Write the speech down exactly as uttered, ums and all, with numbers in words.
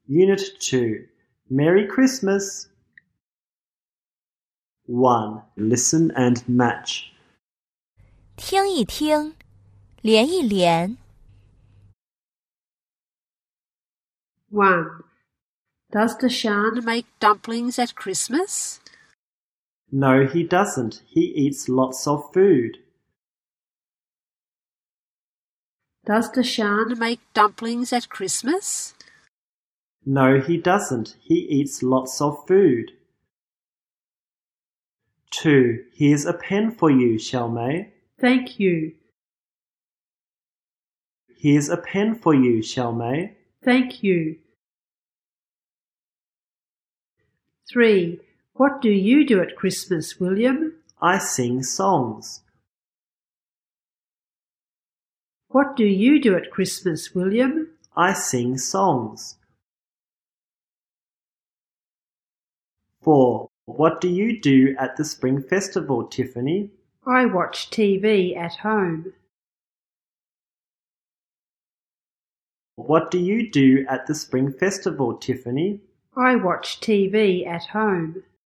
Unit two. Merry Christmas. one. Listen and match. 听一听，连一连。 one. Does Dashan make dumplings at Christmas? No, he doesn't. He eats lots of food. Does Dashan make dumplings at Christmas? No, he doesn't. He eats lots of food. two. Here's a pen for you, Xiaomei. Thank you. Here's a pen for you, Xiaomei. Thank you. three. What do you do at Christmas, William? I sing songs. What do you do at Christmas, William? I sing songs. four. What do you do at the Spring Festival, Tiffany? I watch T V at home. What do you do at the Spring Festival, Tiffany? I watch T V at home.